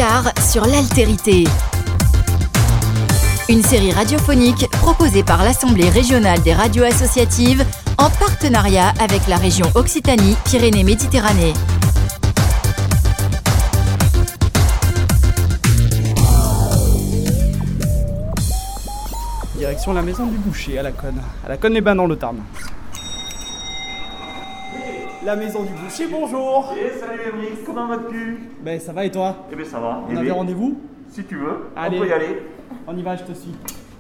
Regard sur l'altérité. Une série radiophonique proposée par l'Assemblée régionale des radios associatives en partenariat avec la région Occitanie-Pyrénées-Méditerranée. Direction la maison du boucher à la Conne-les-Bains dans le Tarn. La maison du boucher, bonjour. Salut Émeric, comment vas-tu? Ben ça va et toi? Eh bien ça va. On avait rendez-vous? Si tu veux, allez, on peut y aller. On y va, je te suis.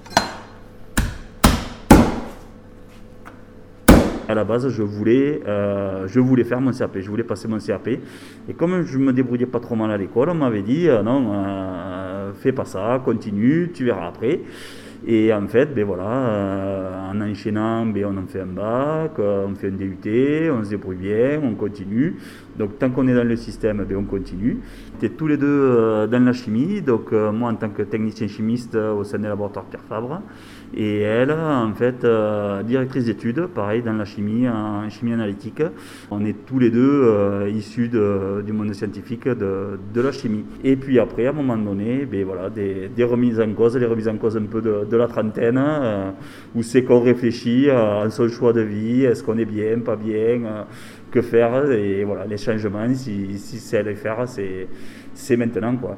À la base, je voulais faire mon CAP, je voulais passer mon CAP. Et comme je me débrouillais pas trop mal à l'école, on m'avait dit non, fais pas ça, continue, tu verras après. Et en fait, ben voilà, en enchaînant, ben on en fait un bac, on fait un DUT, on se débrouille bien, on continue. Donc tant qu'on est dans le système, ben on continue. On était tous les deux dans la chimie, donc moi en tant que technicien chimiste au sein des laboratoires Pierre Fabre, et elle en fait directrice d'études, pareil dans la chimie, en chimie analytique. On est tous les deux issus du monde scientifique de la chimie. Et puis après, à un moment donné, ben voilà, des remises en cause, les remises en cause un peu de la trentaine, où c'est qu'on réfléchit à son choix de vie, est-ce qu'on est bien, pas bien, que faire, et voilà, les changements, si c'est à les faire, c'est maintenant quoi.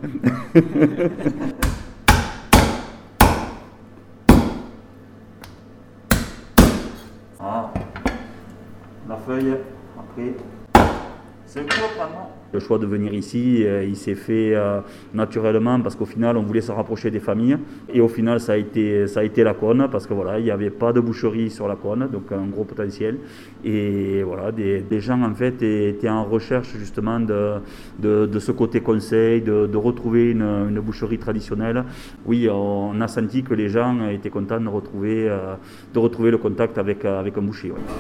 Ah, la feuille, après, c'est quoi vraiment? Le choix de venir ici, il s'est fait naturellement parce qu'au final, on voulait se rapprocher des familles. Et au final, ça a été la Conne parce que voilà, il n'y avait pas de boucherie sur la Conne, donc un gros potentiel. Et voilà, des gens en fait étaient en recherche justement de ce côté conseil, de retrouver une boucherie traditionnelle. Oui, on a senti que les gens étaient contents de retrouver le contact avec un boucher. Ouais.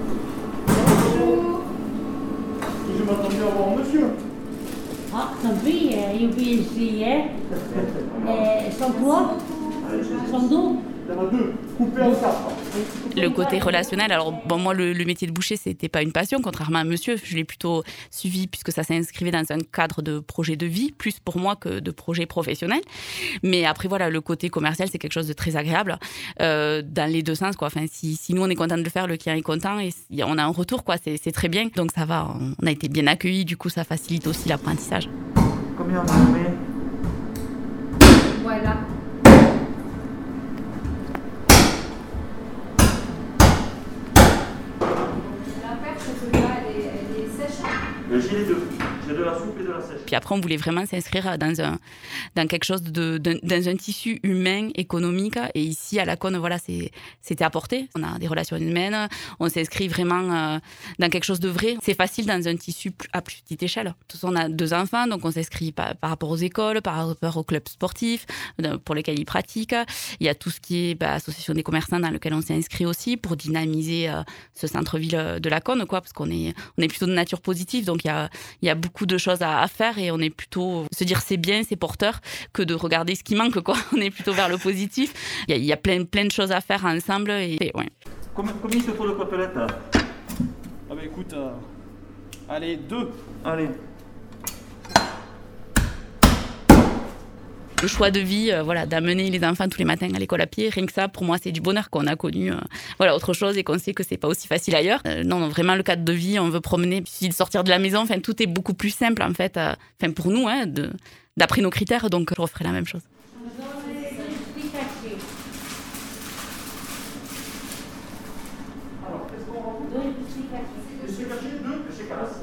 Je m'attendais à voir monsieur. Ah, também eu pensei, são quoi? São deux? Il y en a deux, coupés en quatre. Le côté relationnel, alors bon, moi le métier de boucher c'était pas une passion, contrairement à monsieur, je l'ai plutôt suivi puisque ça s'inscrivait dans un cadre de projet de vie, plus pour moi que de projet professionnel. Mais après voilà, le côté commercial c'est quelque chose de très agréable dans les deux sens quoi. Enfin si nous on est content de le faire, le client est content et on a un retour quoi, c'est très bien. Donc ça va, on a été bien accueillis, du coup ça facilite aussi l'apprentissage. Combien on en met? Voilà. J'ai les deux. J'ai de la soupe et de la sèche. Puis après, on voulait vraiment s'inscrire dans quelque chose dans un tissu humain, économique. Et ici, à la Conne, voilà, c'était apporté. On a des relations humaines. On s'inscrit vraiment dans quelque chose de vrai. C'est facile dans un tissu à plus petite échelle. De toute façon, on a 2 enfants, donc on s'inscrit par rapport aux écoles, par rapport aux clubs sportifs pour lesquels ils pratiquent. Il y a tout ce qui est association des commerçants dans lequel on s'est inscrit aussi pour dynamiser ce centre-ville de la Conne, quoi, parce qu'on est plutôt de nature positive. Donc il y a beaucoup de choses à faire et on est plutôt se dire c'est bien, c'est porteur que de regarder ce qui manque quoi. On est plutôt vers le positif. Il y a plein de choses à faire ensemble et ouais. Combien il te faut de côtelettes? Ah bah écoute, allez 2. Allez. Le choix de vie, voilà, d'amener les enfants tous les matins à l'école à pied, rien que ça, pour moi, c'est du bonheur qu'on a connu. Voilà, autre chose et qu'on sait que c'est pas aussi facile ailleurs. Non, vraiment, le cadre de vie, on veut promener, il suffit de sortir de la maison. Enfin, tout est beaucoup plus simple, en fait, pour nous, hein, d'après nos critères. Donc, je referai la même chose. Alors, qu'est-ce qu'on rencontre? Les cachés 2, les cachés casse.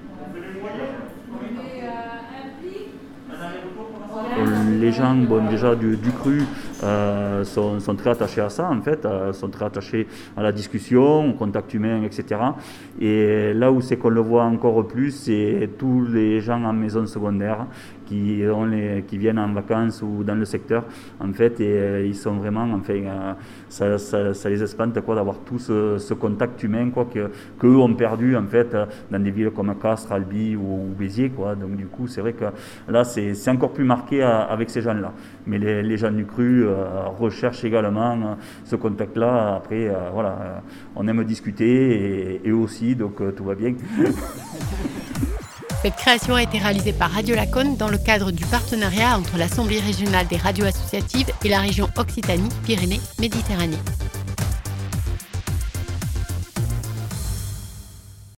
Les gens, bon, déjà du cru, sont très attachés à ça, en fait, sont très attachés à la discussion, au contact humain, etc. Et là où c'est qu'on le voit encore plus, c'est tous les gens en maison secondaire qui viennent en vacances ou dans le secteur, en fait, et ils sont vraiment, enfin, ça les espante quoi, d'avoir tout ce contact humain quoi, qu'eux ont perdu en fait dans des villes comme Castres, Albi ou Béziers, quoi. Donc du coup, c'est vrai que là, c'est encore plus marqué avec ces gens-là. Mais les gens du cru recherchent également ce contact-là. Après, voilà, on aime discuter et eux aussi, donc tout va bien. Cette création a été réalisée par Radio Laconne dans le cadre du partenariat entre l'Assemblée régionale des radios associatives et la région Occitanie-Pyrénées-Méditerranée.